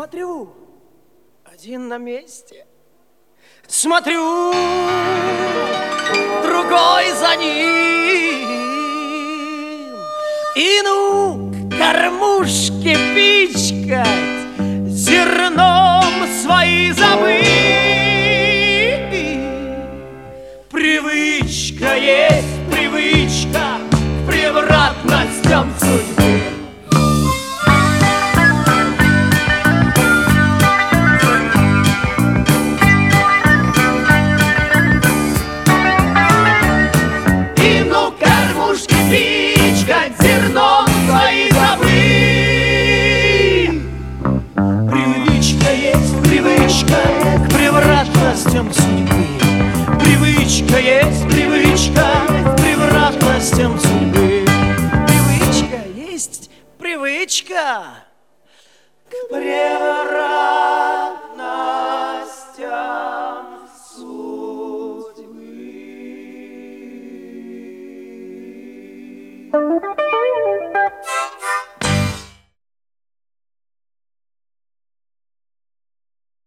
Смотрю, один на месте. Смотрю, другой за ним. И ну к кормушке пичкать, зерном свои забыть. Привычка есть привычка к превратностям судьбы. Зерном свои забыть. Привычка есть привычка к превратностям судьбы. Привычка есть привычка к превратностям судьбы. Привычка есть привычка к превратностям судьбы.